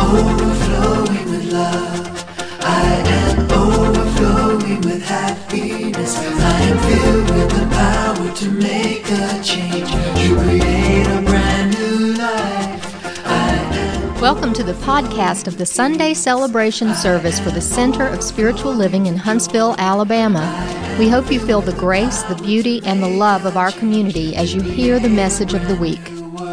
overflowing with love. I am overflowing with happiness. I am filled with the power to make a change, to create a brand new life. Welcome to the podcast of the Sunday celebration service for the Center of Spiritual Living in Huntsville, Alabama. We hope you feel the grace, the beauty, and the love of our community as you hear the message of the week.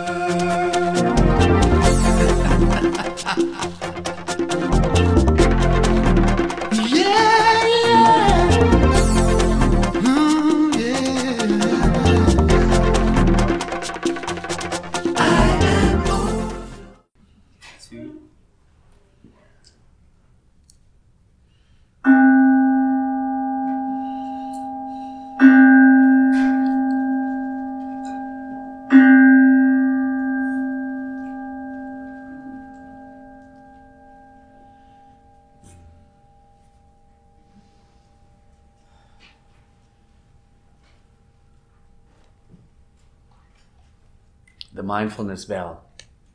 The mindfulness bell.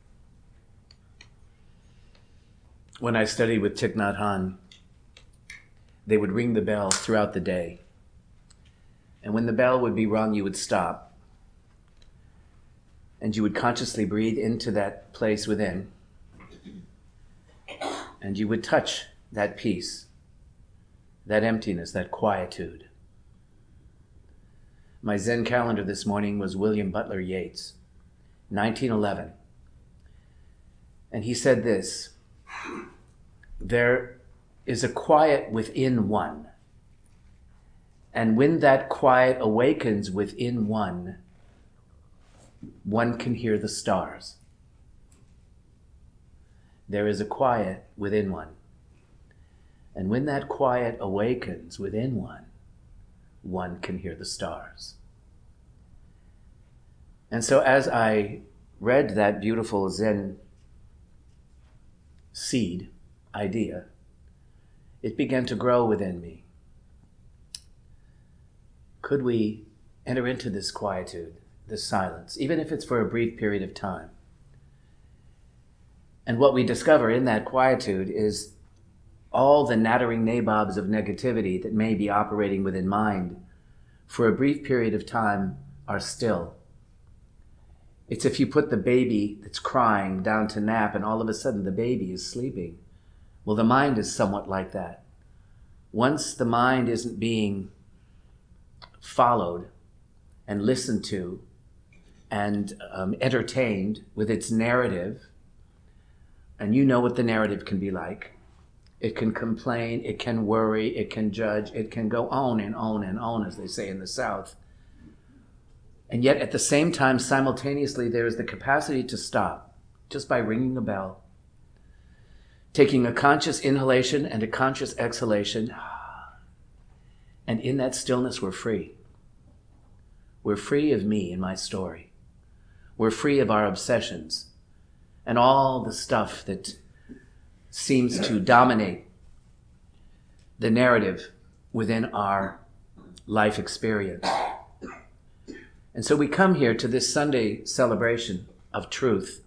When I studied with Thich Nhat Hanh, they would ring the bell throughout the day. And when the bell would be rung, you would stop. And you would consciously breathe into that place within. And you would touch that peace, that emptiness, that quietude. My Zen calendar this morning was William Butler Yeats, 1911. And he said this: there is a quiet within one. And when that quiet awakens within one can hear the stars. There is a quiet within one. And when that quiet awakens within one can hear the stars. And so as I read that beautiful Zen seed idea, it began to grow within me. Could we enter into this quietude, this silence, even if it's for a brief period of time? And what we discover in that quietude is all the nattering nabobs of negativity that may be operating within mind for a brief period of time are still. It's if you put the baby that's crying down to nap and all of a sudden the baby is sleeping. Well, the mind is somewhat like that. Once the mind isn't being followed and listened to and entertained with its narrative, and you know what the narrative can be like. It can complain, it can worry, it can judge, it can go on and on and on, as they say in the South. And yet at the same time, simultaneously, there is the capacity to stop just by ringing a bell, taking a conscious inhalation and a conscious exhalation. And in that stillness, we're free. We're free of me and my story. We're free of our obsessions and all the stuff that seems to dominate the narrative within our life experience. And so we come here to this Sunday celebration of truth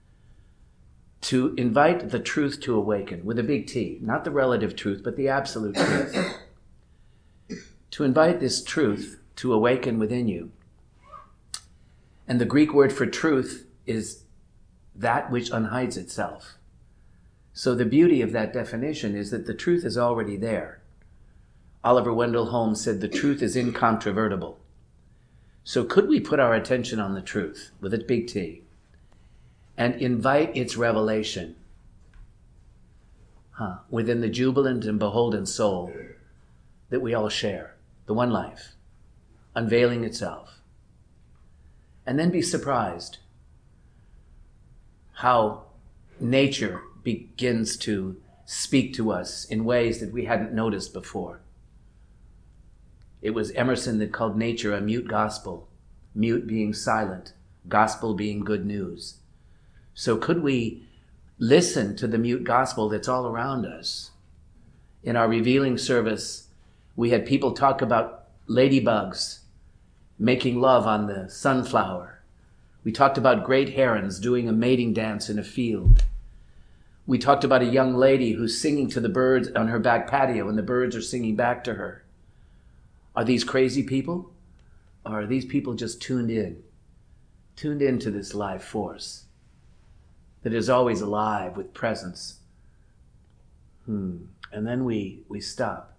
to invite the truth to awaken, with a big T, not the relative truth, but the absolute truth. To invite this truth to awaken within you. And the Greek word for truth is that which unhides itself. So the beauty of that definition is that the truth is already there. Oliver Wendell Holmes said the truth is incontrovertible. So could we put our attention on the truth, with a big T, and invite its revelation within the jubilant and beholden soul that we all share, the one life, unveiling itself. And then be surprised how nature begins to speak to us in ways that we hadn't noticed before. It was Emerson that called nature a mute gospel, mute being silent, gospel being good news. So could we listen to the mute gospel that's all around us? In our revealing service, we had people talk about ladybugs making love on the sunflower. We talked about great herons doing a mating dance in a field. We talked about a young lady who's singing to the birds on her back patio, and the birds are singing back to her. Are these crazy people? Or are these people just tuned into this life force that is always alive with presence? And then we stop.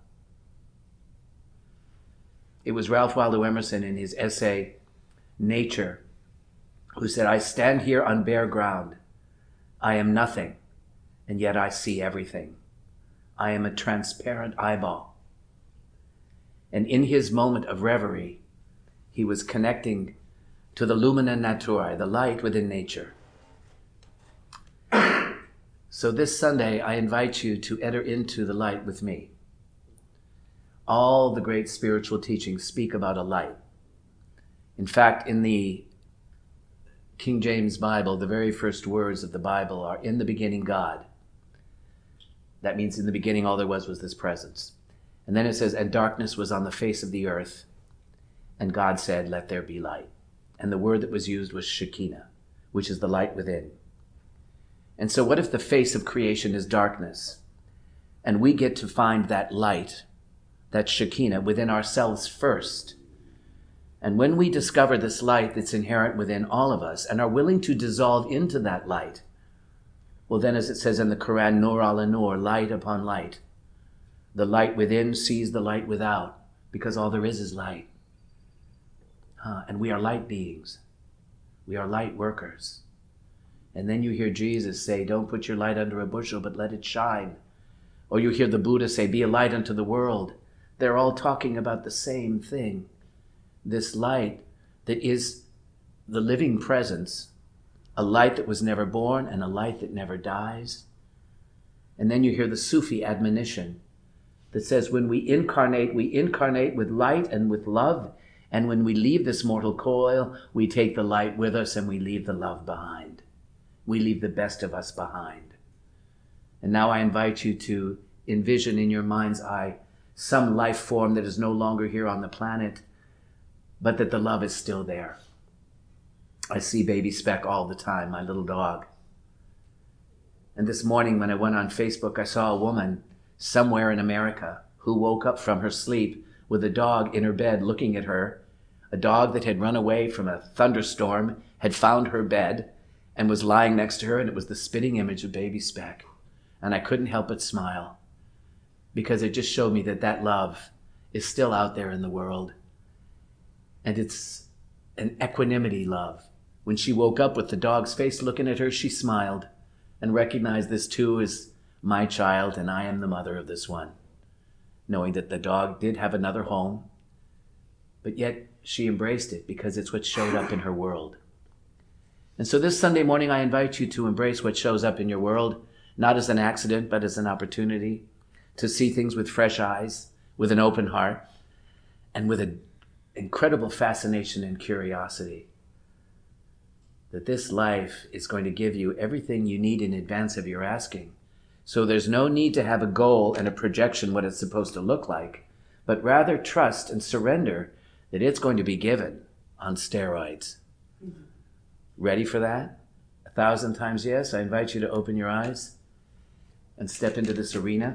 It was Ralph Waldo Emerson in his essay, Nature, who said, I stand here on bare ground. I am nothing, and yet I see everything. I am a transparent eyeball. And in his moment of reverie, he was connecting to the lumina naturae, the light within nature. So this Sunday, I invite you to enter into the light with me. All the great spiritual teachings speak about a light. In fact, in the King James Bible, the very first words of the Bible are, in the beginning, God. That means in the beginning, all there was this presence. And then it says, and darkness was on the face of the earth. And God said, let there be light. And the word that was used was Shekinah, which is the light within. And so what if the face of creation is darkness? And we get to find that light, that Shekinah, within ourselves first. And when we discover this light that's inherent within all of us and are willing to dissolve into that light, well then, as it says in the Quran, Nur ala Nur, light upon light. The light within sees the light without, because all there is light. And we are light beings. We are light workers. And then you hear Jesus say, don't put your light under a bushel, but let it shine. Or you hear the Buddha say, be a light unto the world. They're all talking about the same thing. This light that is the living presence, a light that was never born and a light that never dies. And then you hear the Sufi admonition that says when we incarnate with light and with love. And when we leave this mortal coil, we take the light with us and we leave the love behind. We leave the best of us behind. And now I invite you to envision in your mind's eye some life form that is no longer here on the planet, but that the love is still there. I see Baby Speck all the time, my little dog. And this morning when I went on Facebook, I saw a woman somewhere in America who woke up from her sleep with a dog in her bed looking at her. A dog that had run away from a thunderstorm had found her bed and was lying next to her, and it was the spitting image of Baby Speck. And I couldn't help but smile, because it just showed me that that love is still out there in the world. And it's an equanimity love. When she woke up with the dog's face looking at her, she smiled and recognized this too is my child, and I am the mother of this one. Knowing that the dog did have another home, but yet she embraced it because it's what showed up in her world. And so this Sunday morning, I invite you to embrace what shows up in your world, not as an accident, but as an opportunity to see things with fresh eyes, with an open heart, and with an incredible fascination and curiosity. That this life is going to give you everything you need in advance of your asking. So there's no need to have a goal and a projection what it's supposed to look like, but rather trust and surrender that it's going to be given on steroids. Mm-hmm. Ready for that? 1,000 times yes. I invite you to open your eyes and step into this arena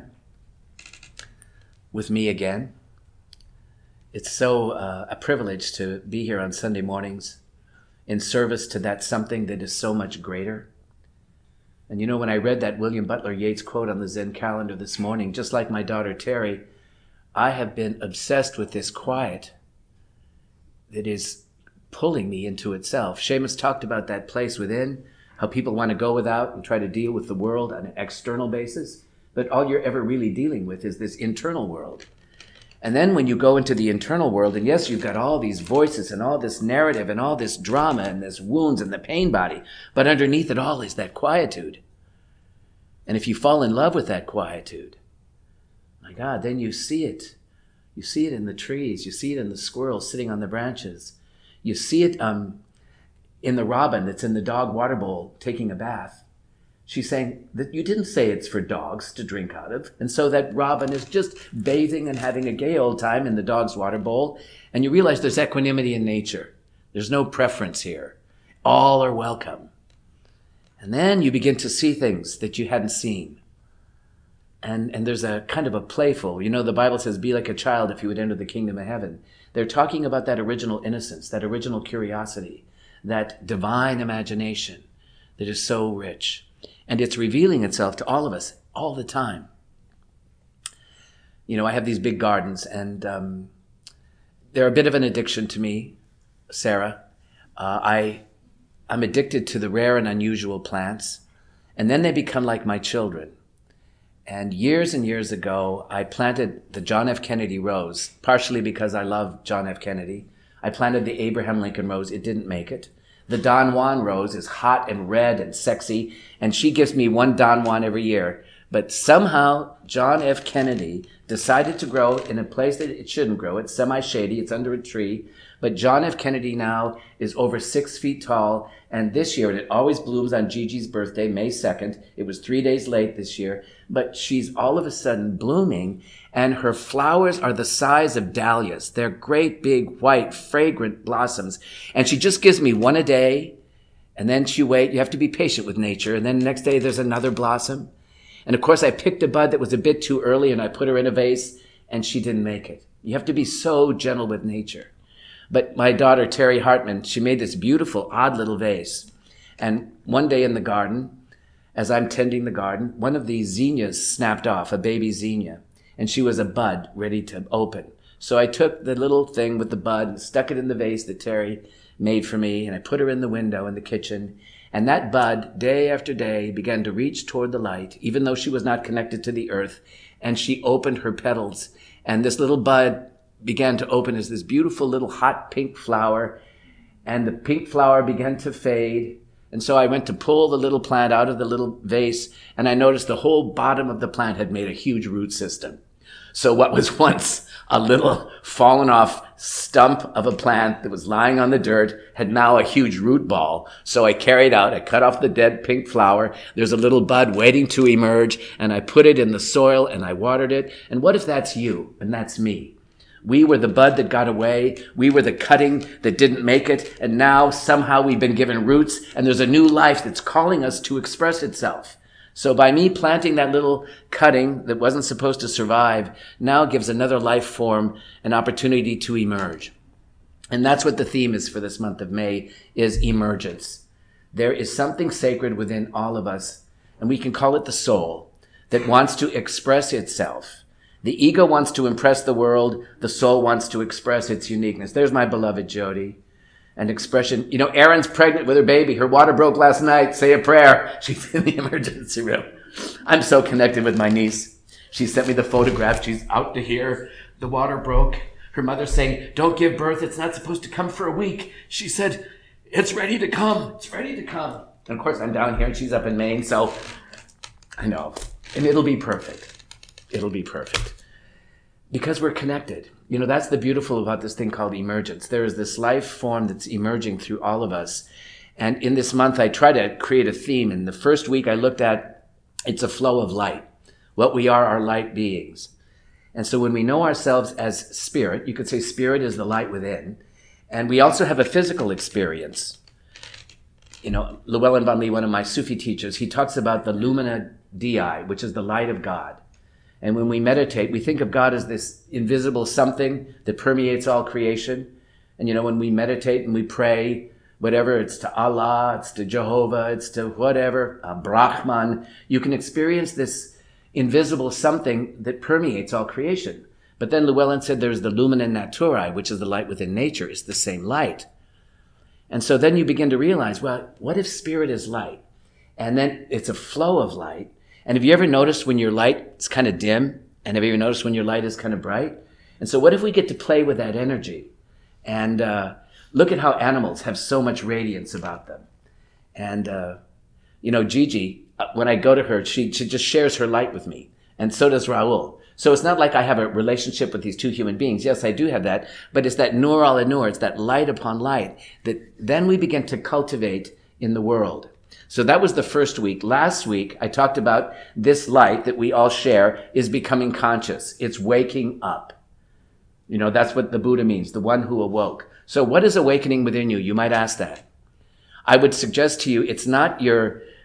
with me again. It's so a privilege to be here on Sunday mornings in service to that something that is so much greater. And you know, when I read that William Butler Yeats quote on the Zen calendar this morning, just like my daughter Terry, I have been obsessed with this quiet that is pulling me into itself. Seamus talked about that place within, how people want to go without and try to deal with the world on an external basis, but all you're ever really dealing with is this internal world. And then when you go into the internal world, and yes, you've got all these voices and all this narrative and all this drama and this wounds and the pain body, but underneath it all is that quietude. And if you fall in love with that quietude, my God, then you see it. You see it in the trees. You see it in the squirrels sitting on the branches. You see it in the robin that's in the dog water bowl taking a bath. She's saying that you didn't say it's for dogs to drink out of. And so that robin is just bathing and having a gay old time in the dog's water bowl. And you realize there's equanimity in nature. There's no preference here. All are welcome. And then you begin to see things that you hadn't seen. And there's a kind of a playful, the Bible says, be like a child if you would enter the kingdom of heaven. They're talking about that original innocence, that original curiosity, that divine imagination that is so rich. And it's revealing itself to all of us all the time. I have these big gardens, and they're a bit of an addiction to me, Sarah. I'm addicted to the rare and unusual plants, and then they become like my children. And years ago, I planted the John F. Kennedy rose, partially because I love John F. Kennedy. I planted the Abraham Lincoln rose. It didn't make it. The Don Juan rose is hot and red and sexy, and she gives me one Don Juan every year. But somehow, John F. Kennedy decided to grow in a place that it shouldn't grow. It's semi-shady. It's under a tree. But John F. Kennedy now is over 6 feet tall. And this year, and it always blooms on Gigi's birthday, May 2nd. It was 3 days late this year. But she's all of a sudden blooming. And her flowers are the size of dahlias. They're great, big, white, fragrant blossoms. And she just gives me one a day. And then you have to be patient with nature. And then the next day, there's another blossom. And of course, I picked a bud that was a bit too early, and I put her in a vase, and she didn't make it. You have to be so gentle with nature. But my daughter, Terry Hartman, she made this beautiful, odd little vase. And one day in the garden, as I'm tending the garden, one of these zinnias snapped off, a baby zinnia, and she was a bud ready to open. So I took the little thing with the bud and stuck it in the vase that Terry made for me, and I put her in the window in the kitchen. And that bud, day after day, began to reach toward the light, even though she was not connected to the earth. And she opened her petals. And this little bud began to open as this beautiful little hot pink flower. And the pink flower began to fade. And so I went to pull the little plant out of the little vase. And I noticed the whole bottom of the plant had made a huge root system. So what was once a little fallen off stump of a plant that was lying on the dirt had now a huge root ball. So I cut off the dead pink flower. There's a little bud waiting to emerge, and I put it in the soil and I watered it. And what if that's you and that's me? We were the bud that got away. We were the cutting that didn't make it. And now somehow we've been given roots, and there's a new life that's calling us to express itself. So by me planting that little cutting that wasn't supposed to survive now gives another life form an opportunity to emerge. And that's what the theme is for this month of May, is emergence. There is something sacred within all of us, and we can call it the soul, that wants to express itself. The ego wants to impress the world. The soul wants to express its uniqueness. There's my beloved Jody. An expression, Erin's pregnant with her baby. Her water broke last night. Say a prayer. She's in the emergency room. I'm so connected with my niece. She sent me the photograph. She's out to here. The water broke. Her mother's saying, don't give birth. It's not supposed to come for a week. She said, it's ready to come. It's ready to come. And of course, I'm down here and she's up in Maine. So I know. And it'll be perfect. It'll be perfect. Because we're connected. That's the beautiful about this thing called emergence. There is this life form that's emerging through all of us. And in this month, I try to create a theme. In the first week, I looked at, it's a flow of light. What we are light beings. And so when we know ourselves as spirit, you could say spirit is the light within. And we also have a physical experience. Llewellyn Van Lee, one of my Sufi teachers, he talks about the Lumina Dei, which is the light of God. And when we meditate, we think of God as this invisible something that permeates all creation. And when we meditate and we pray, whatever, it's to Allah, it's to Jehovah, it's to whatever, Brahman, you can experience this invisible something that permeates all creation. But then Llewellyn said there's the lumina naturae, which is the light within nature. It's the same light. And so then you begin to realize, well, what if spirit is light? And then it's a flow of light. And have you ever noticed when your light is kind of dim? And have you ever noticed when your light is kind of bright? And so what if we get to play with that energy? And look at how animals have so much radiance about them. And, Gigi, when I go to her, she just shares her light with me. And so does Raul. So it's not like I have a relationship with these two human beings. Yes, I do have that. But it's that nur ala nur. It's that light upon light that then we begin to cultivate in the world. So that was the first week. Last week, I talked about this light that we all share is becoming conscious. It's waking up. That's what the Buddha means, the one who awoke. So what is awakening within you? You might ask that. I would suggest to you, it's not your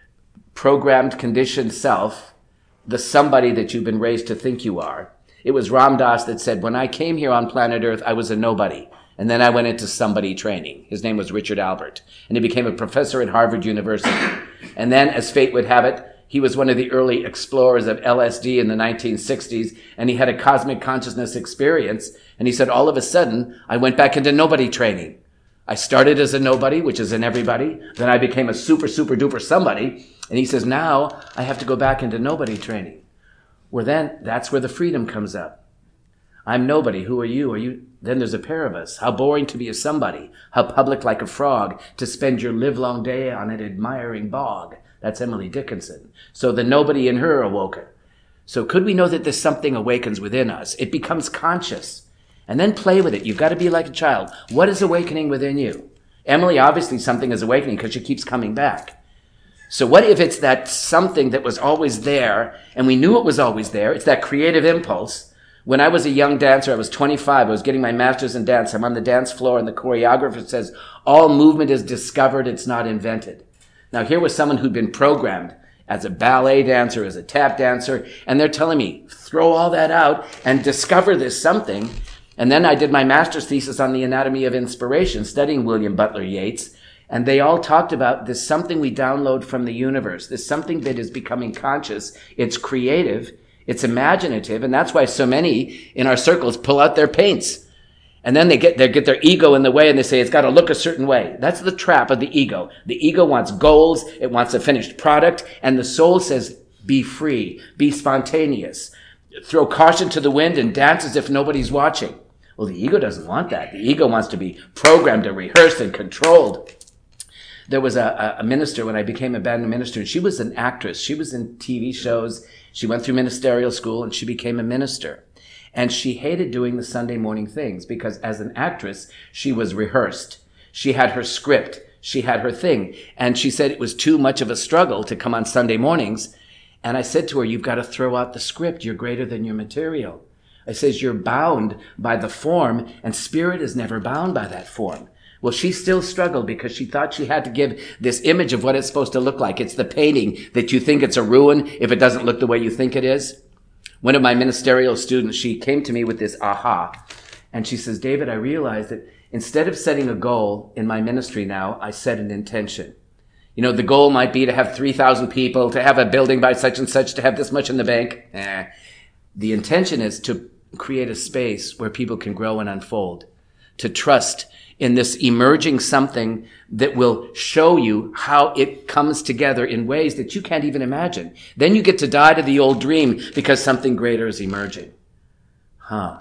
programmed, conditioned self, the somebody that you've been raised to think you are. It was Ram Dass that said, when I came here on planet Earth, I was a nobody. And then I went into somebody training. His name was Richard Albert. And he became a professor at Harvard University. And then, as fate would have it, he was one of the early explorers of LSD in the 1960s. And he had a cosmic consciousness experience. And he said, all of a sudden, I went back into nobody training. I started as a nobody, which is in everybody. Then I became a super, super duper somebody. And he says, now I have to go back into nobody training. Well, then that's where the freedom comes up. I'm nobody. Who are you? Are you? Then there's a pair of us. How boring to be a somebody. How public like a frog to spend your livelong day on an admiring bog. That's Emily Dickinson. So the nobody in her awoken. So could we know that there's something awakens within us? It becomes conscious. And then play with it. You've got to be like a child. What is awakening within you? Emily, obviously something is awakening because she keeps coming back. So what if it's that something that was always there, and we knew it was always there? It's that creative impulse. When I was a young dancer, I was 25, I was getting my master's in dance. I'm on the dance floor, and the choreographer says, all movement is discovered, it's not invented. Now, here was someone who'd been programmed as a ballet dancer, as a tap dancer, and they're telling me, throw all that out and discover this something. And then I did my master's thesis on the anatomy of inspiration, studying William Butler Yeats. And they all talked about this something we download from the universe, this something that is becoming conscious. It's creative, it's imaginative, and that's why so many in our circles pull out their paints. And then they get their ego in the way and they say it's got to look a certain way. That's the trap of the ego. The ego wants goals, it wants a finished product, and the soul says, be free, be spontaneous. Throw caution to the wind and dance as if nobody's watching. Well, the ego doesn't want that. The ego wants to be programmed and rehearsed and controlled. There was a minister when I became a band minister, and she was an actress. She was in TV shows. She went through ministerial school, and she became a minister. And she hated doing the Sunday morning things because as an actress, she was rehearsed. She had her script. She had her thing. And she said it was too much of a struggle to come on Sunday mornings. And I said to her, you've got to throw out the script. You're greater than your material. I says, you're bound by the form, and spirit is never bound by that form. Well, she still struggled because she thought she had to give this image of what it's supposed to look like. It's the painting that you think it's a ruin if it doesn't look the way you think it is. One of my ministerial students, she came to me with this aha. And she says, David, I realized that instead of setting a goal in my ministry now, I set an intention. You know, the goal might be to have 3,000 people, to have a building by such and such, to have this much in the bank. The intention is to create a space where people can grow and unfold, to trust in this emerging something that will show you how it comes together in ways that you can't even imagine. Then you get to die to the old dream because something greater is emerging. Row,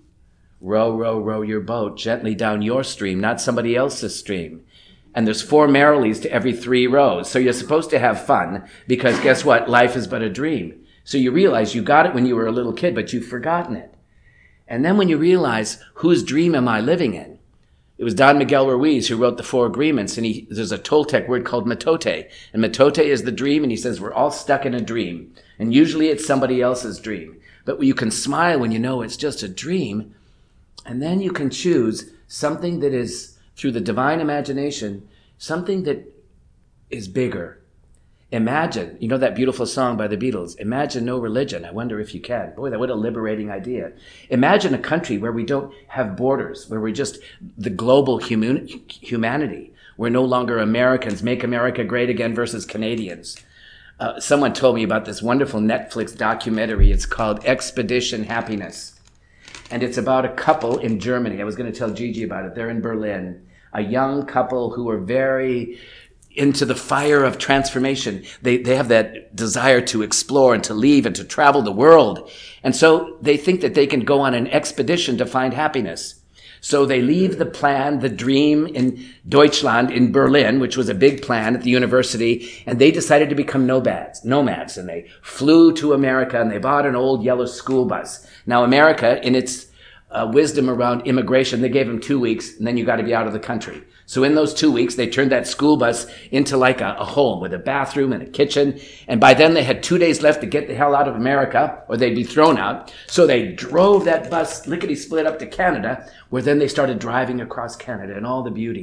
row, row your boat gently down your stream, not somebody else's stream. And there's 4 merrilies to every 3 rows. So you're supposed to have fun because guess what? Life is but a dream. So you realize you got it when you were a little kid, but you've forgotten it. And then when you realize, whose dream am I living in? It was Don Miguel Ruiz who wrote the 4 Agreements, and there's a Toltec word called matote. And matote is the dream, and he says we're all stuck in a dream. And usually it's somebody else's dream. But you can smile when you know it's just a dream, and then you can choose something that is, through the divine imagination, something that is bigger. Imagine, you know that beautiful song by the Beatles, Imagine No Religion. I wonder if you can. Boy, what a liberating idea. Imagine a country where we don't have borders, where we're just the global humanity. We're no longer Americans, make America great again versus Canadians. Someone told me about this wonderful Netflix documentary. It's called Expedition Happiness. And it's about a couple in Germany. I was going to tell Gigi about it. They're in Berlin. A young couple who are very into the fire of transformation. They have that desire to explore and to leave and to travel the world. And so they think that they can go on an expedition to find happiness. So they leave the plan, the dream in Deutschland, in Berlin, which was a big plan at the university, and they decided to become nomads. And they flew to America, and they bought an old yellow school bus. Now America, in its wisdom around immigration, they gave them 2 weeks, and then you got to be out of the country. So in those 2 weeks, they turned that school bus into like a home with a bathroom and a kitchen. And by then they had 2 days left to get the hell out of America or they'd be thrown out. So they drove that bus lickety-split up to Canada, where then they started driving across Canada and all the beauty.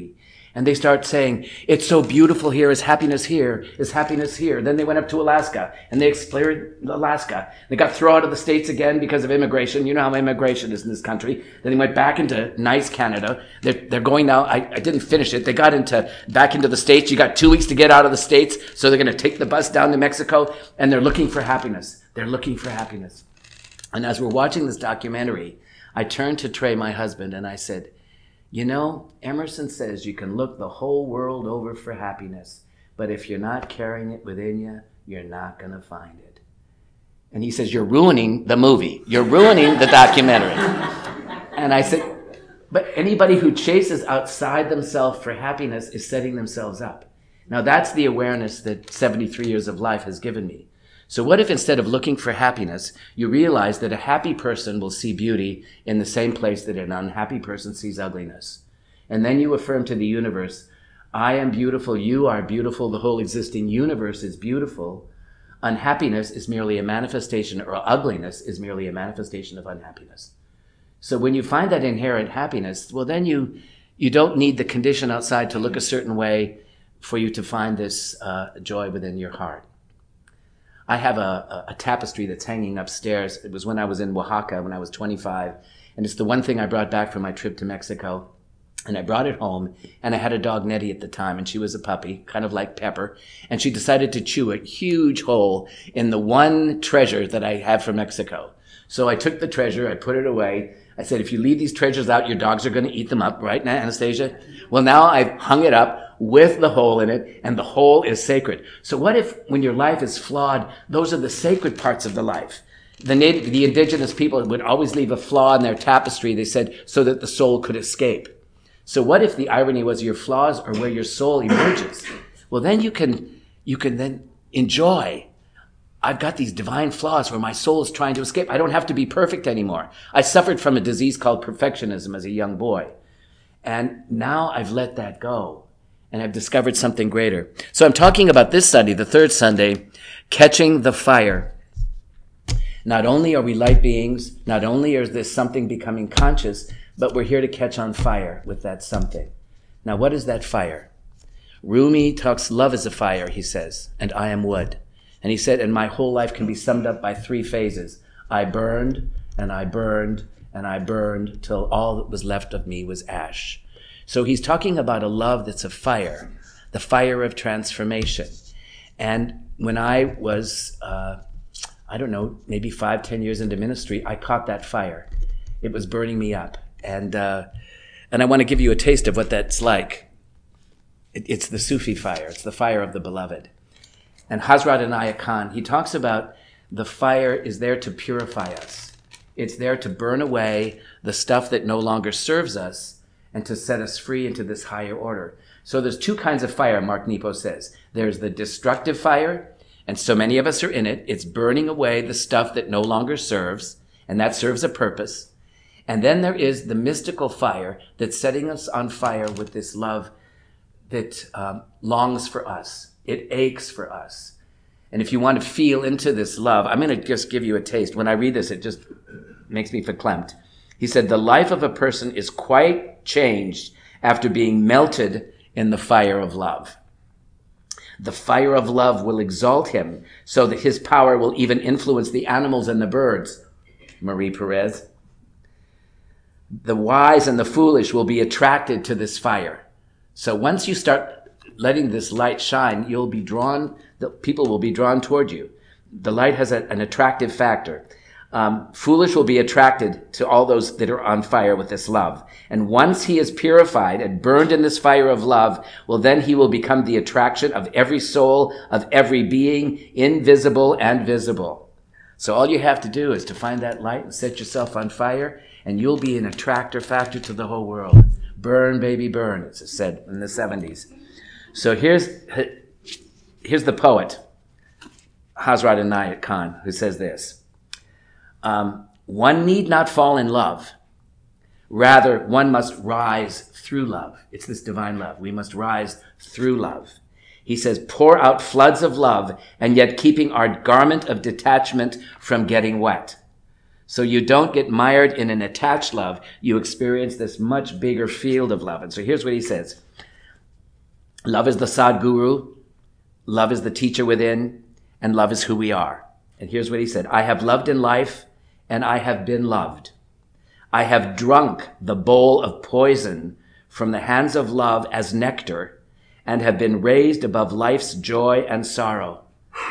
And they start saying, it's so beautiful here, is happiness here, is happiness here. Then they went up to Alaska, and they explored Alaska. They got thrown out of the States again because of immigration. You know how immigration is in this country. Then they went back into nice Canada. They're going now, I didn't finish it. They got back into the States. You got 2 weeks to get out of the States, so they're going to take the bus down to Mexico, and they're looking for happiness. They're looking for happiness. And as we're watching this documentary, I turned to Trey, my husband, and I said, you know, Emerson says you can look the whole world over for happiness, but if you're not carrying it within you, you're not going to find it. And he says, you're ruining the movie. You're ruining the documentary. And I said, but anybody who chases outside themselves for happiness is setting themselves up. Now that's the awareness that 73 years of life has given me. So what if instead of looking for happiness, you realize that a happy person will see beauty in the same place that an unhappy person sees ugliness? And then you affirm to the universe, I am beautiful, you are beautiful, the whole existing universe is beautiful. Unhappiness is merely a manifestation, or ugliness is merely a manifestation of unhappiness. So when you find that inherent happiness, well then you don't need the condition outside to look a certain way for you to find this joy within your heart. I have a tapestry that's hanging upstairs. It was when I was in Oaxaca when I was 25. And it's the one thing I brought back from my trip to Mexico. And I brought it home, and I had a dog, Nettie, at the time, and she was a puppy, kind of like Pepper. And she decided to chew a huge hole in the one treasure that I had from Mexico. So I took the treasure, I put it away. I said, if you leave these treasures out, your dogs are going to eat them up, right, Anastasia? Well, now I've hung it up with the hole in it, and the hole is sacred. So what if, when your life is flawed, those are the sacred parts of the life? The indigenous people would always leave a flaw in their tapestry, they said, so that the soul could escape. So what if the irony was your flaws are where your soul emerges? Well, then you can then enjoy. I've got these divine flaws where my soul is trying to escape. I don't have to be perfect anymore. I suffered from a disease called perfectionism as a young boy. And now I've let that go. And I've discovered something greater. So I'm talking about this Sunday, the third Sunday, catching the fire. Not only are we light beings, not only is this something becoming conscious, but we're here to catch on fire with that something. Now, what is that fire? Rumi talks, love is a fire, he says, and I am wood. And he said, and my whole life can be summed up by 3 phases. I burned, and I burned, and I burned, till all that was left of me was ash. So he's talking about a love that's a fire, the fire of transformation. And when I was, maybe 5-10 years into ministry, I caught that fire. It was burning me up. And I want to give you a taste of what that's like. It's the Sufi fire. It's the fire of the beloved. And Hazrat Inayat Khan, he talks about the fire is there to purify us. It's there to burn away the stuff that no longer serves us and to set us free into this higher order. So there's 2 kinds of fire, Mark Nepo says. There's the destructive fire, and so many of us are in it. It's burning away the stuff that no longer serves, and that serves a purpose. And then there is the mystical fire that's setting us on fire with this love that longs for us. It aches for us. And if you want to feel into this love, I'm going to just give you a taste. When I read this, it just makes me verklempt. He said, the life of a person is quite changed after being melted in the fire of love. The fire of love will exalt him so that his power will even influence the animals and the birds. Marie Perez. The wise and the foolish will be attracted to this fire. So once you start letting this light shine, people will be drawn toward you. The light has an attractive factor. Foolish will be attracted to all those that are on fire with this love. And once he is purified and burned in this fire of love, well, then he will become the attraction of every soul, of every being, invisible and visible. So all you have to do is to find that light and set yourself on fire, and you'll be an attractor factor to the whole world. Burn, baby, burn, it's said in the 70s. So here's the poet, Hazrat Inayat Khan, who says this. One need not fall in love. Rather, one must rise through love. It's this divine love. We must rise through love. He says, pour out floods of love, and yet keeping our garment of detachment from getting wet. So you don't get mired in an attached love. You experience this much bigger field of love. And so here's what he says. Love is the Sadguru. Love is the teacher within. And love is who we are. And here's what he said. I have loved in life, and I have been loved. I have drunk the bowl of poison from the hands of love as nectar, and have been raised above life's joy and sorrow.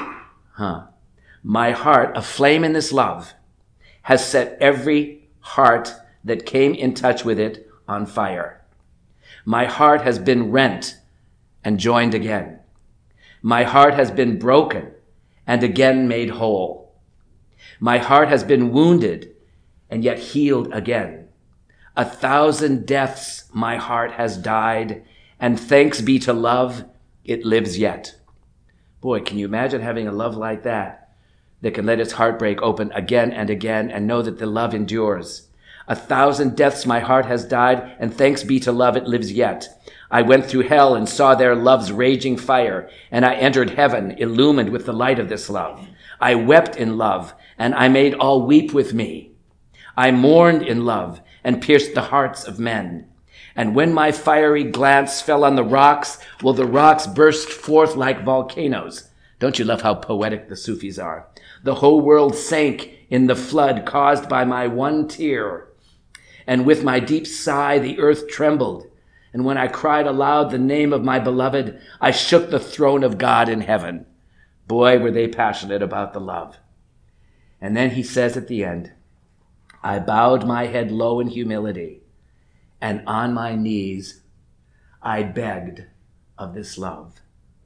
My heart, aflame in this love, has set every heart that came in touch with it on fire. My heart has been rent and joined again. My heart has been broken and again made whole. My heart has been wounded and yet healed again. 1,000 deaths my heart has died, and thanks be to love, it lives yet. Boy, can you imagine having a love like that can let its heart break open again and again and know that the love endures. 1,000 deaths my heart has died, and thanks be to love, it lives yet. I went through hell and saw there love's raging fire, and I entered heaven illumined with the light of this love. I wept in love, and I made all weep with me. I mourned in love and pierced the hearts of men. And when my fiery glance fell on the rocks, well, the rocks burst forth like volcanoes. Don't you love how poetic the Sufis are? The whole world sank in the flood caused by my one tear. And with my deep sigh, the earth trembled. And when I cried aloud the name of my beloved, I shook the throne of God in heaven. Boy, were they passionate about the love. And then he says at the end, I bowed my head low in humility, and on my knees I begged of this love.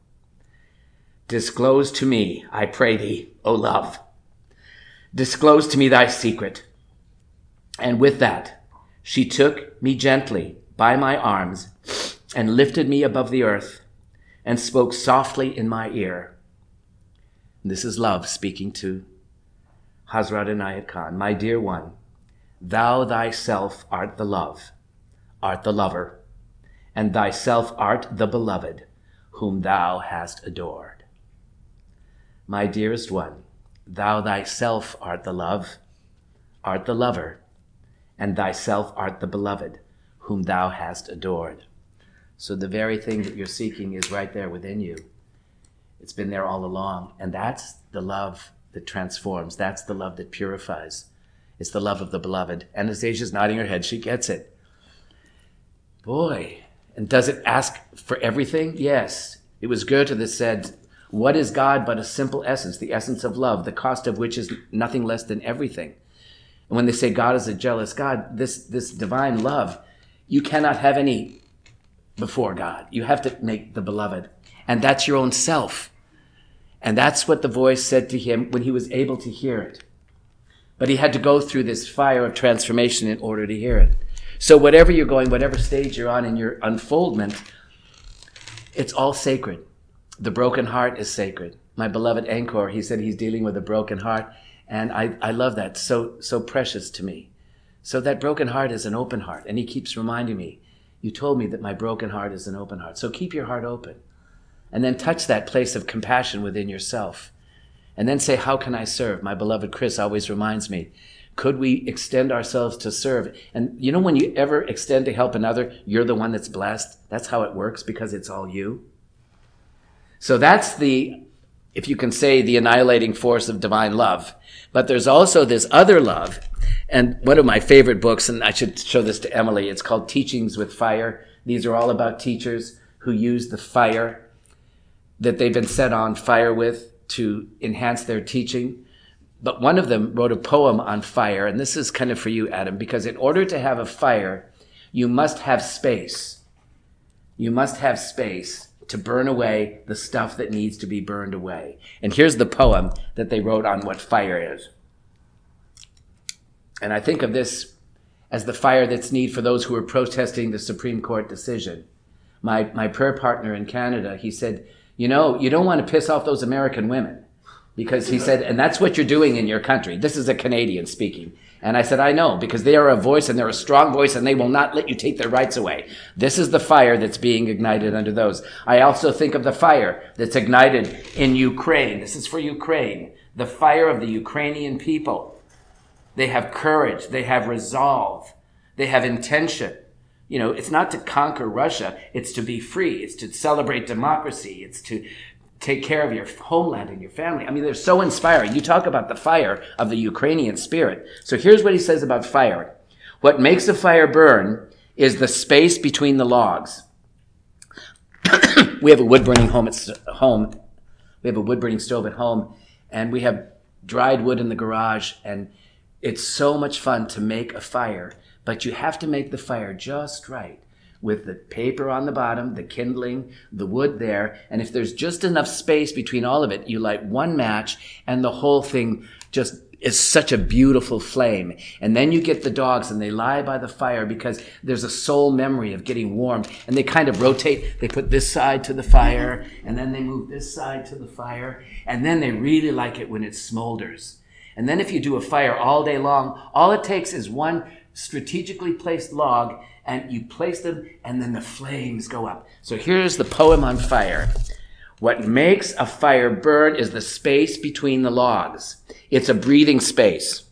Disclose to me, I pray thee, O love. Disclose to me thy secret. And with that, she took me gently by my arms and lifted me above the earth and spoke softly in my ear. This is love speaking to Hazrat Inayat Khan. My dear one, thou thyself art the love, art the lover, and thyself art the beloved, whom thou hast adored. My dearest one, thou thyself art the love, art the lover, and thyself art the beloved, whom thou hast adored. So the very thing that you're seeking is right there within you. It's been there all along, and that's the love that transforms. That's the love that purifies. It's the love of the beloved. Anastasia's nodding her head. She gets it. Boy, and does it ask for everything? Yes. It was Goethe that said, what is God but a simple essence, the essence of love, the cost of which is nothing less than everything? And when they say God is a jealous God, this divine love, you cannot have any before God. You have to make the beloved. And that's your own self. And that's what the voice said to him when he was able to hear it. But he had to go through this fire of transformation in order to hear it. So whatever you're going, whatever stage you're on in your unfoldment, it's all sacred. The broken heart is sacred. My beloved Angkor, he said he's dealing with a broken heart. And I love that. So precious to me. So that broken heart is an open heart. And he keeps reminding me, you told me that my broken heart is an open heart. So keep your heart open. And then touch that place of compassion within yourself. And then say, how can I serve? My beloved Chris always reminds me, could we extend ourselves to serve? And you know, when you ever extend to help another, you're the one that's blessed. That's how it works, because it's all you. So that's if you can say, the annihilating force of divine love. But there's also this other love. And one of my favorite books, and I should show this to Emily, it's called Teachings with Fire. These are all about teachers who use the fire that they've been set on fire with to enhance their teaching. But one of them wrote a poem on fire, and this is kind of for you, Adam, because in order to have a fire, you must have space. You must have space to burn away the stuff that needs to be burned away. And here's the poem that they wrote on what fire is. And I think of this as the fire that's needed for those who are protesting the Supreme Court decision. My prayer partner in Canada, he said, you know, you don't want to piss off those American women. Because he said, and that's what you're doing in your country. This is a Canadian speaking. And I said, I know, because they are a voice, and they're a strong voice, and they will not let you take their rights away. This is the fire that's being ignited under those. I also think of the fire that's ignited in Ukraine. This is for Ukraine. The fire of the Ukrainian people. They have courage. They have resolve. They have intention. It's not to conquer Russia. It's to be free. It's to celebrate democracy. It's to take care of your homeland and your family. I mean, they're so inspiring. You talk about the fire of the Ukrainian spirit. So here's what he says about fire. What makes a fire burn is the space between the logs. We have a wood-burning home. We have a wood-burning stove at home, and we have dried wood in the garage, and it's so much fun to make a fire. But you have to make the fire just right, with the paper on the bottom, the kindling, the wood there. And if there's just enough space between all of it, you light one match and the whole thing just is such a beautiful flame. And then you get the dogs and they lie by the fire because there's a soul memory of getting warm. And they kind of rotate. They put this side to the fire and then they move this side to the fire. And then they really like it when it smolders. And then if you do a fire all day long, all it takes is one strategically placed log, and you place them, and then the flames go up. So here's the poem on fire. What makes a fire burn is the space between the logs. It's a breathing space.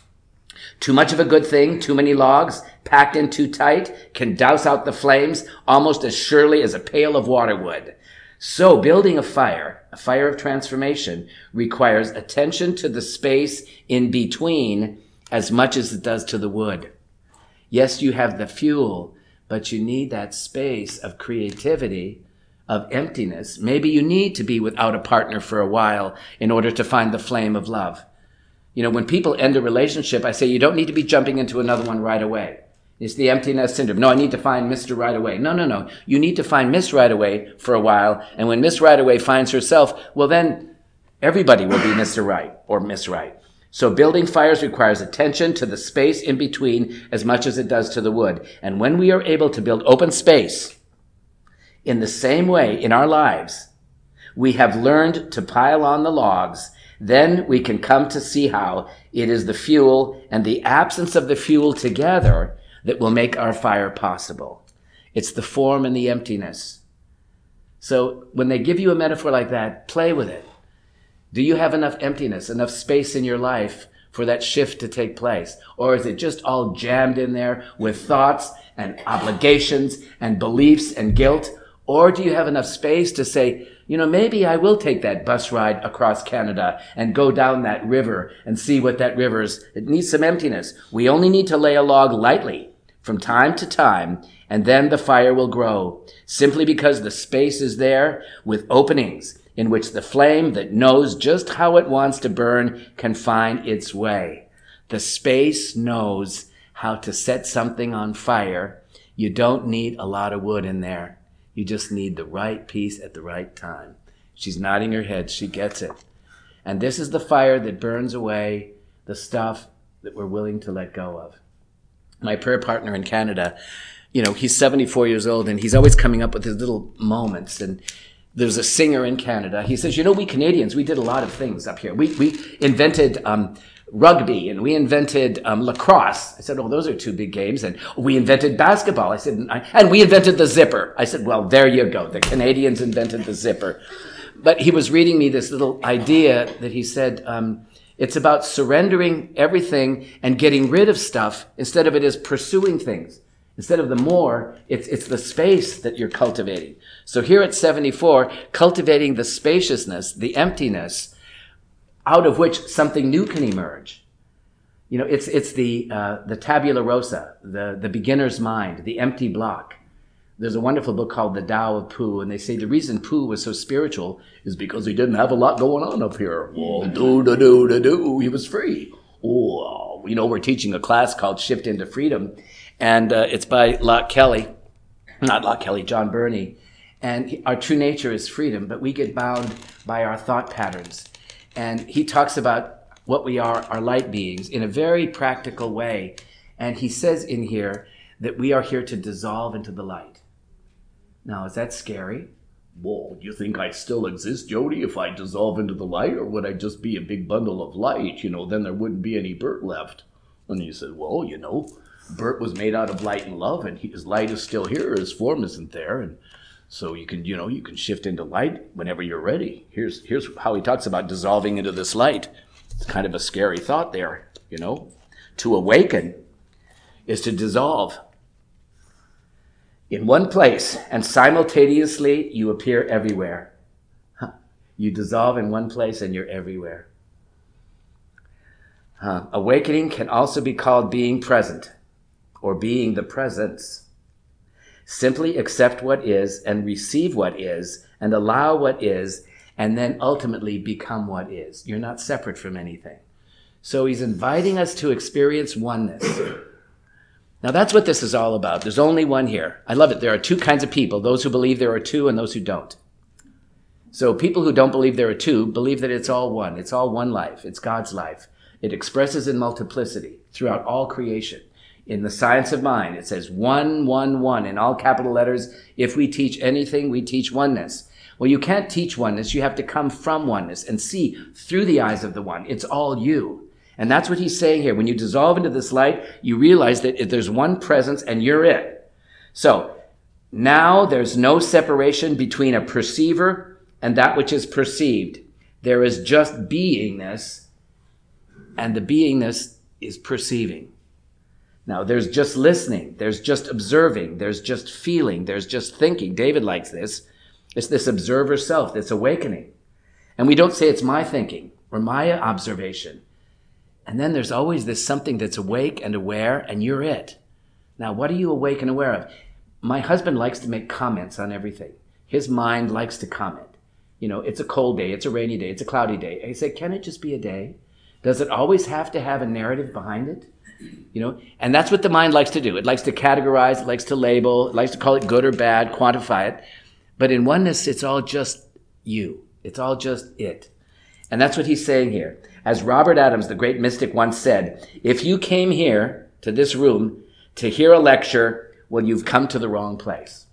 Too much of a good thing, too many logs, packed in too tight, can douse out the flames almost as surely as a pail of water would. So building a fire of transformation, requires attention to the space in between as much as it does to the wood. Yes, you have the fuel, but you need that space of creativity, of emptiness. Maybe you need to be without a partner for a while in order to find the flame of love. When people end a relationship, I say you don't need to be jumping into another one right away. It's the empty nest syndrome. No, I need to find Mr. Right Away. No. You need to find Miss Right Away for a while. And when Miss Right Away finds herself, well, then everybody will be Mr. Right or Miss Right. So building fires requires attention to the space in between as much as it does to the wood. And when we are able to build open space in the same way in our lives, we have learned to pile on the logs. Then we can come to see how it is the fuel and the absence of the fuel together that will make our fire possible. It's the form and the emptiness. So when they give you a metaphor like that, play with it. Do you have enough emptiness, enough space in your life for that shift to take place? Or is it just all jammed in there with thoughts and obligations and beliefs and guilt? Or do you have enough space to say, maybe I will take that bus ride across Canada and go down that river and see what that river is. It needs some emptiness. We only need to lay a log lightly from time to time, and then the fire will grow, simply because the space is there with openings in which the flame that knows just how it wants to burn can find its way. The space knows how to set something on fire. You don't need a lot of wood in there. You just need the right piece at the right time. She's nodding her head. She gets it. And this is the fire that burns away the stuff that we're willing to let go of. My prayer partner in Canada, he's 74 years old, and he's always coming up with his little moments. And there's a singer in Canada. He says, we Canadians, we did a lot of things up here. We invented rugby, and we invented lacrosse. I said, those are two big games. And we invented basketball. I said, and we invented the zipper. I said, well, there you go. The Canadians invented the zipper. But he was reading me this little idea that he said, it's about surrendering everything and getting rid of stuff instead of it is pursuing things. Instead of the more, it's the space that you're cultivating. So here at 74, cultivating the spaciousness, the emptiness, out of which something new can emerge. It's the tabula rasa, the beginner's mind, the empty block. There's a wonderful book called The Tao of Pooh, and they say the reason Pooh was so spiritual is because he didn't have a lot going on up here. He was free. We're teaching a class called Shift into Freedom, and it's by John Burney. And our true nature is freedom, but we get bound by our thought patterns. And he talks about what we are light beings, in a very practical way. And he says in here that we are here to dissolve into the light. Now, is that scary? Well, do you think I'd still exist, Jody, if I dissolve into the light? Or would I just be a big bundle of light? Then there wouldn't be any Bert left. And he said, well, Bert was made out of light and love, and his light is still here. His form isn't there. And so you can shift into light whenever you're ready. Here's how he talks about dissolving into this light. It's kind of a scary thought there, To awaken is to dissolve. in one place, and simultaneously you appear everywhere. You dissolve in one place and you're everywhere. Awakening can also be called being present, or being the presence. Simply accept what is and receive what is and allow what is, and then ultimately become what is. You're not separate from anything. So he's inviting us to experience oneness. Now that's what this is all about. There's only one here. I love it. There are two kinds of people, those who believe there are two and those who don't. So people who don't believe there are two believe that it's all one. It's all one life. It's God's life. It expresses in multiplicity throughout all creation. In the science of mind, it says 1, 1, 1 in all capital letters. If we teach anything, we teach oneness. Well, you can't teach oneness. You have to come from oneness and see through the eyes of the one. It's all you. And that's what he's saying here. When you dissolve into this light, you realize that there's one presence and you're it. So now there's no separation between a perceiver and that which is perceived. There is just beingness, and the beingness is perceiving. Now, there's just listening. There's just observing. There's just feeling. There's just thinking. David likes this. It's this observer self, this awakening. And we don't say it's my thinking or my observation. And then there's always this something that's awake and aware, and you're it. Now, what are you awake and aware of? My husband likes to make comments on everything. His mind likes to comment. You know, it's a cold day, it's a rainy day, it's a cloudy day. I say, can it just be a day? Does it always have to have a narrative behind it? You know, and that's what the mind likes to do. It likes to categorize, it likes to label, it likes to call it good or bad, quantify it. But in oneness, it's all just you. It's all just it. And that's what he's saying here. As Robert Adams, the great mystic, once said, if you came here to this room to hear a lecture, well, you've come to the wrong place.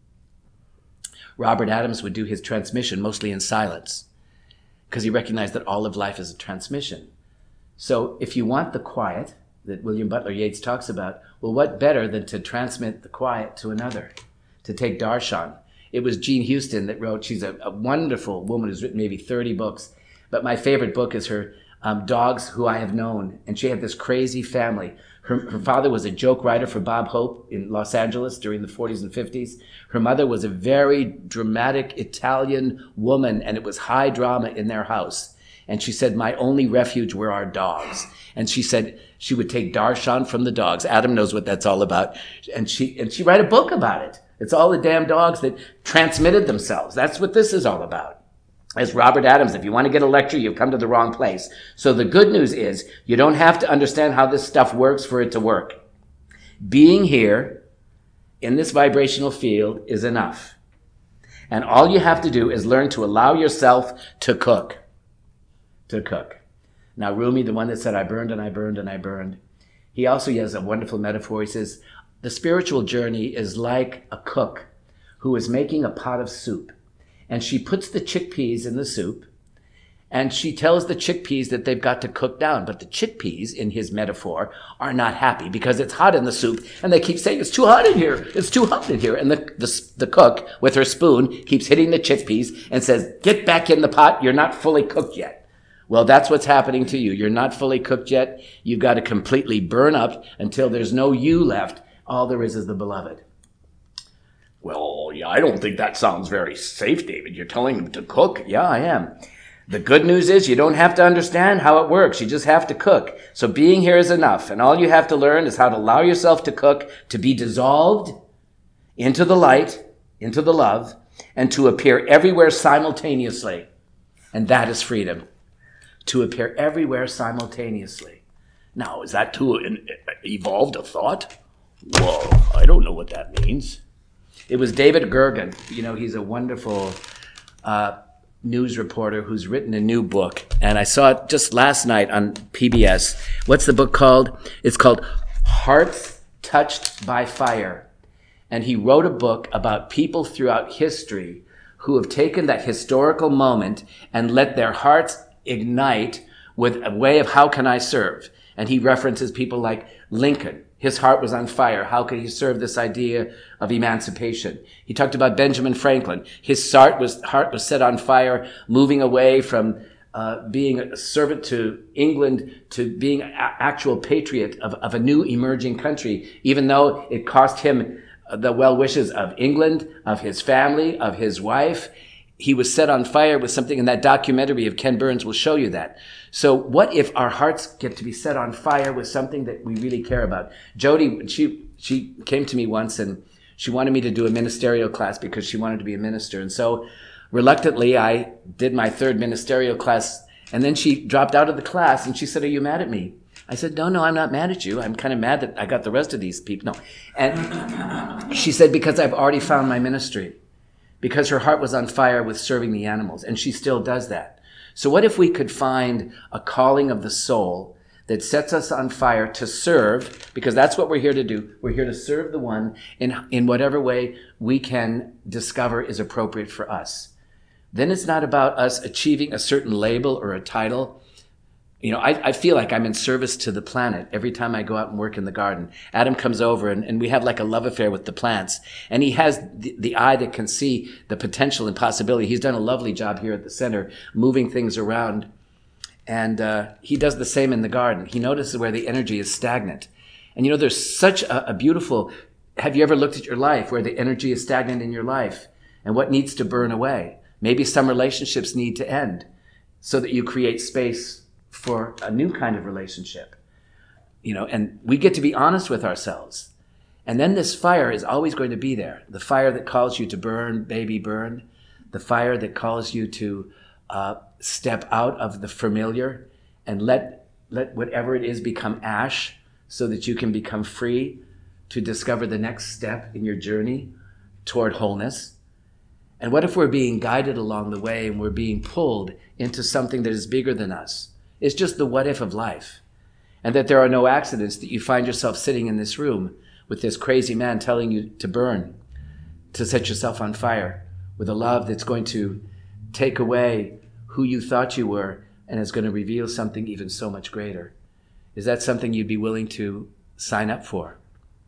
Robert Adams would do his transmission mostly in silence because he recognized that all of life is a transmission. So if you want the quiet that William Butler Yeats talks about, well, what better than to transmit the quiet to another, to take darshan. It was Jean Houston that wrote, she's a wonderful woman who's written maybe 30 books, but my favorite book is her Dogs Who I Have Known. And she had this crazy family. Her father was a joke writer for Bob Hope in Los Angeles during the 40s and 50s. Her mother was a very dramatic Italian woman, and it was high drama in their house. And she said, my only refuge were our dogs. And she said she would take darshan from the dogs. Adam knows what that's all about. And she write a book about it. It's all the damn dogs that transmitted themselves. That's what this is all about. As Robert Adams, if you want to get a lecture, you've come to the wrong place. So the good news is you don't have to understand how this stuff works for it to work. Being here in this vibrational field is enough. And all you have to do is learn to allow yourself to cook. To cook. Now, Rumi, the one that said, I burned and I burned and I burned, he also has a wonderful metaphor. He says, the spiritual journey is like a cook who is making a pot of soup. And she puts the chickpeas in the soup, and she tells the chickpeas that they've got to cook down. But the chickpeas, in his metaphor, are not happy because it's hot in the soup, and they keep saying, it's too hot in here, it's too hot in here. And the cook, with her spoon, keeps hitting the chickpeas and says, get back in the pot, you're not fully cooked yet. Well, that's what's happening to you. You're not fully cooked yet. You've got to completely burn up until there's no you left. All there is the beloved. Well, yeah, I don't think that sounds very safe, David. You're telling him to cook. Yeah, I am. The good news is you don't have to understand how it works. You just have to cook. So being here is enough. And all you have to learn is how to allow yourself to cook, to be dissolved into the light, into the love, and to appear everywhere simultaneously. And that is freedom. To appear everywhere simultaneously. Now, is that too evolved a thought? Whoa, I don't know what that means. It was David Gergen. You know, he's a wonderful news reporter who's written a new book. And I saw it just last night on PBS. What's the book called? It's called Hearts Touched by Fire. And he wrote a book about people throughout history who have taken that historical moment and let their hearts ignite with a way of how can I serve? And he references people like Lincoln. His heart was on fire. How could he serve this idea of emancipation? He talked about Benjamin Franklin. His heart was set on fire, moving away from being a servant to England to being an actual patriot of a new emerging country, even though it cost him the well wishes of England, of his family, of his wife. He was set on fire with something, and that documentary of Ken Burns will show you that. So what if our hearts get to be set on fire with something that we really care about? Jody, she came to me once and she wanted me to do a ministerial class because she wanted to be a minister. And so reluctantly, I did my third ministerial class, and then she dropped out of the class and she said, "Are you mad at me?" I said, no, I'm not mad at you. I'm kind of mad that I got the rest of these people. No. And she said, because I've already found my ministry. Because her heart was on fire with serving the animals, and she still does that. So what if we could find a calling of the soul that sets us on fire to serve, because that's what we're here to do. We're here to serve the one in whatever way we can discover is appropriate for us. Then it's not about us achieving a certain label or a title. You know, I feel like I'm in service to the planet every time I go out and work in the garden. Adam comes over and we have like a love affair with the plants. And he has the eye that can see the potential and possibility. He's done a lovely job here at the center, moving things around. And he does the same in the garden. He notices where the energy is stagnant. And you know, there's such a beautiful, have you ever looked at your life where the energy is stagnant in your life and what needs to burn away? Maybe some relationships need to end so that you create space for a new kind of relationship, you know, and we get to be honest with ourselves. And then this fire is always going to be there. The fire that calls you to burn, baby, burn. The fire that calls you to step out of the familiar and let whatever it is become ash so that you can become free to discover the next step in your journey toward wholeness. And what if we're being guided along the way and we're being pulled into something that is bigger than us? It's just the what if of life. And that there are no accidents, that you find yourself sitting in this room with this crazy man telling you to burn, to set yourself on fire with a love that's going to take away who you thought you were and is going to reveal something even so much greater. Is that something you'd be willing to sign up for?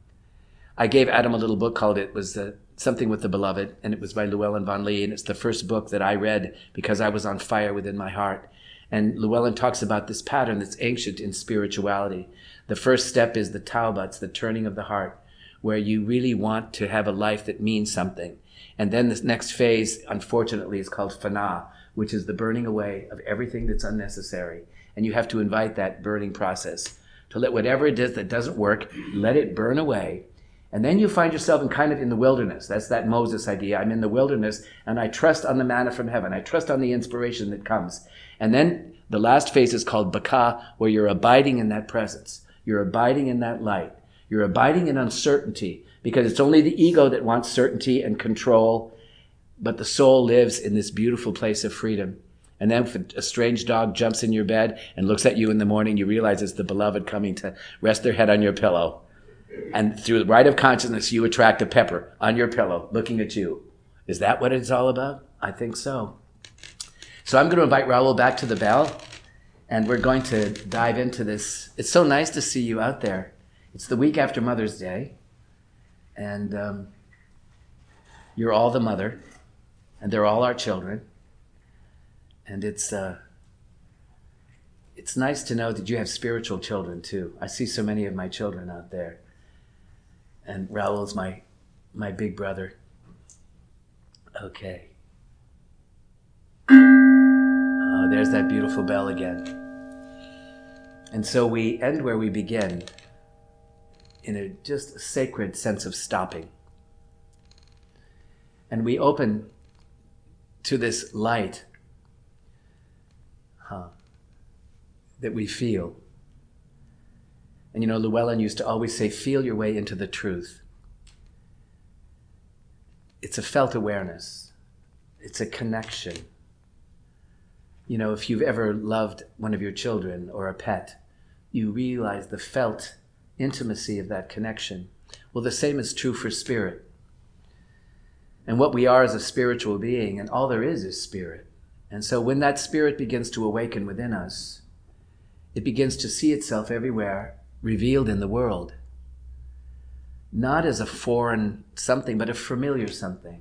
I gave Adam a little book called Something with the Beloved, and it was by Llewellyn Von Lee, and it's the first book that I read because I was on fire within my heart. And Llewellyn talks about this pattern that's ancient in spirituality. The first step is the taubats, the turning of the heart, where you really want to have a life that means something. And then this next phase, unfortunately, is called fana, which is the burning away of everything that's unnecessary. And you have to invite that burning process to let whatever it is that doesn't work, let it burn away. And then you find yourself in the wilderness. That's that Moses idea. I'm in the wilderness and I trust on the manna from heaven. I trust on the inspiration that comes. And then the last phase is called baka, where you're abiding in that presence. You're abiding in that light. You're abiding in uncertainty because it's only the ego that wants certainty and control. But the soul lives in this beautiful place of freedom. And then if a strange dog jumps in your bed and looks at you in the morning, you realize it's the beloved coming to rest their head on your pillow. And through the right of consciousness, you attract a pepper on your pillow looking at you. Is that what it's all about? I think so. So I'm going to invite Raul back to the bell, and we're going to dive into this. It's so nice to see you out there. It's the week after Mother's Day, and you're all the mother, and they're all our children. And it's nice to know that you have spiritual children too. I see so many of my children out there. And Raul's my big brother. Okay. Oh, there's that beautiful bell again. And so we end where we begin, in just a sacred sense of stopping. And we open to this light that we feel. And you know, Llewellyn used to always say, feel your way into the truth. It's a felt awareness. It's a connection. You know, if you've ever loved one of your children or a pet, you realize the felt intimacy of that connection. Well, the same is true for spirit. And what we are as a spiritual being, and all there is spirit. And so when that spirit begins to awaken within us, it begins to see itself everywhere, revealed in the world. Not as a foreign something, but a familiar something.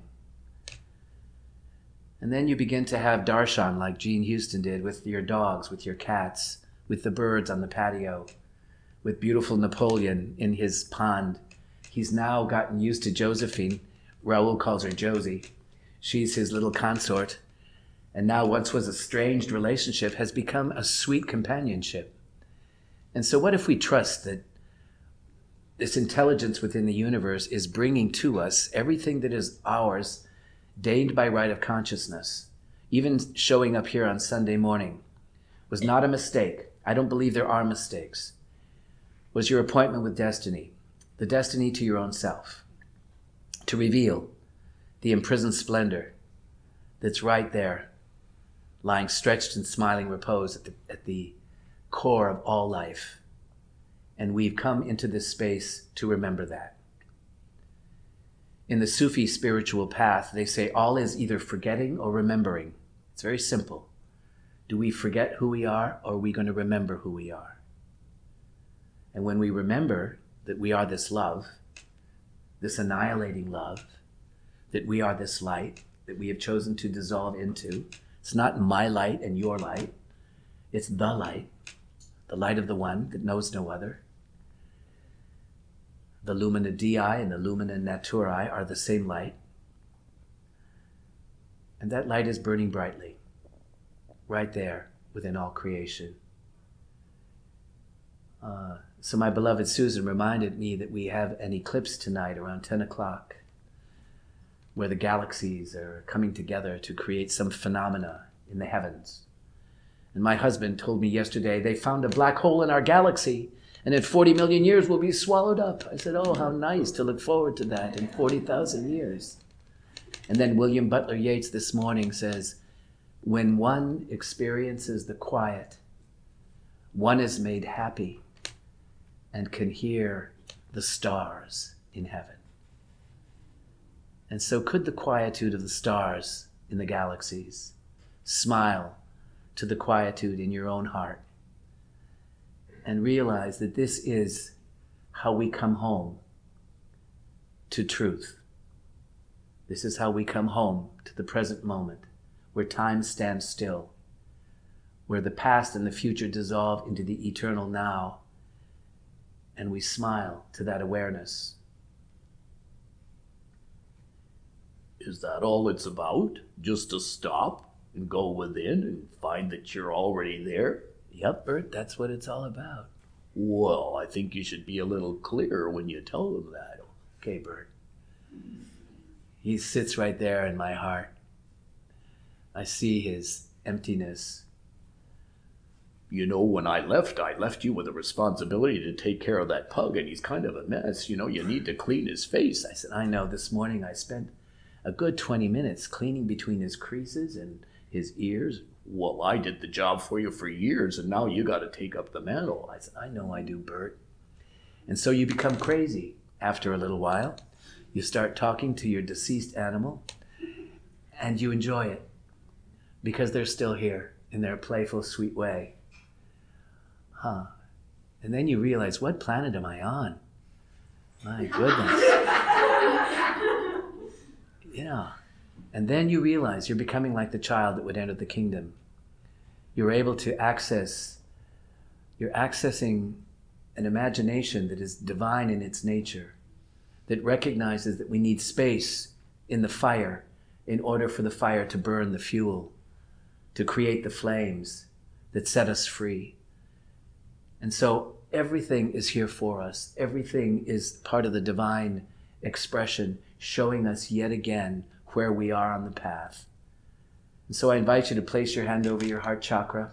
And then you begin to have darshan like Gene Houston did with your dogs, with your cats, with the birds on the patio, with beautiful Napoleon in his pond. He's now gotten used to Josephine. Raoul calls her Josie. She's his little consort. And now what was a strained relationship has become a sweet companionship. And so what if we trust that this intelligence within the universe is bringing to us everything that is ours, deigned by right of consciousness? Even showing up here on Sunday morning was not a mistake. I don't believe there are mistakes. Was your appointment with destiny, the destiny to your own self, to reveal the imprisoned splendor that's right there, lying stretched in smiling repose at the core of all life. And we've come into this space to remember that. In the Sufi spiritual path, they say all is either forgetting or remembering. It's very simple. Do we forget who we are, or are we going to remember who we are? And when we remember that we are this love, this annihilating love, that we are this light that we have chosen to dissolve into, it's not my light and your light, it's the light of the one that knows no other. The Lumina Dei and the Lumina Naturae are the same light. And that light is burning brightly, right there within all creation. So my beloved Susan reminded me that we have an eclipse tonight around 10 o'clock, where the galaxies are coming together to create some phenomena in the heavens. And my husband told me yesterday, they found a black hole in our galaxy, and in 40 million years we'll be swallowed up. I said, oh, how nice to look forward to that in 40,000 years. And then William Butler Yeats this morning says, when one experiences the quiet, one is made happy and can hear the stars in heaven. And so could the quietude of the stars in the galaxies smile to the quietude in your own heart and realize that this is how we come home to truth. This is how we come home to the present moment, where time stands still, where the past and the future dissolve into the eternal now, and we smile to that awareness. Is that all it's about? Just to stop and go within and find that you're already there? Yep, Bert, that's what it's all about. Well, I think you should be a little clearer when you tell them that. Okay, Bert. He sits right there in my heart. I see his emptiness. You know, when I left you with a responsibility to take care of that pug, and he's kind of a mess. You know, you need to clean his face. I said, I know. This morning I spent a good 20 minutes cleaning between his creases and his ears. Well, I did the job for you for years, and now you got to take up the mantle. I said, I know I do, Bert. And so you become crazy after a little while. You start talking to your deceased animal, and you enjoy it because they're still here in their playful, sweet way. And then you realize, what planet am I on? My goodness. Yeah. And then you realize you're becoming like the child that would enter the kingdom. You're able to you're accessing an imagination that is divine in its nature, that recognizes that we need space in the fire in order for the fire to burn the fuel, to create the flames that set us free. And so everything is here for us. Everything is part of the divine expression, showing us yet again where we are on the path. And so I invite you to place your hand over your heart chakra,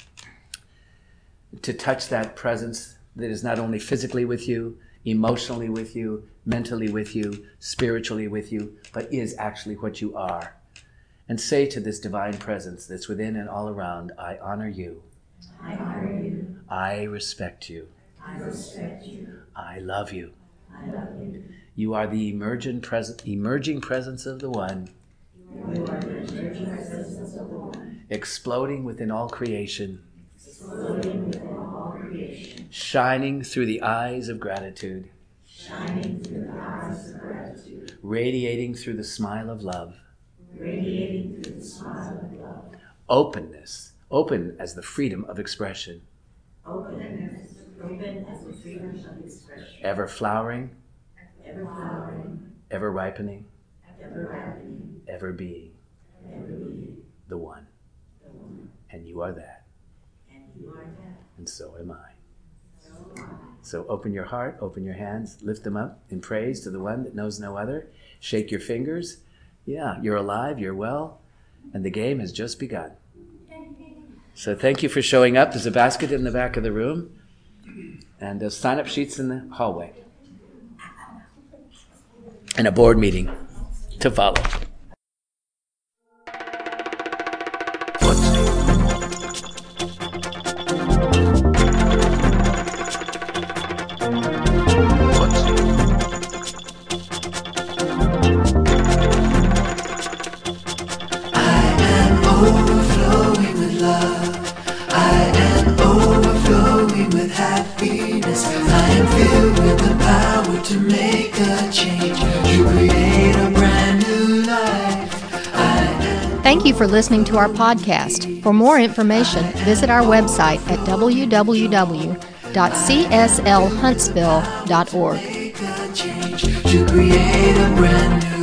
to touch that presence that is not only physically with you, emotionally with you, mentally with you, spiritually with you, but is actually what you are. And say to this divine presence that's within and all around, I honor you. I honor you. I respect you. I respect you. I love you. I love you. You are the emerging presence of the One, You are the emerging presence of the One, exploding within all creation, exploding within all creation, shining through the eyes of gratitude, shining through the eyes of gratitude, radiating through the smile of love, radiating through the smile of love, openness, open as the freedom of expression, open as the freedom of expression, ever flowering, ever ripening, ever being the one. And you are that. And so am I. So open your heart, open your hands, lift them up in praise to the one that knows no other. Shake your fingers. Yeah, you're alive, you're well, and the game has just begun. So thank you for showing up. There's a basket in the back of the room, and there's sign-up sheets in the hallway. And a board meeting to follow. Overflowing with love, I am overflowing with happiness. I am filled with the power to make a change, to create a brand new life. Thank you for listening to our podcast. For more information, visit our website at www.cslhuntsville.org. Make a change, to create a brand new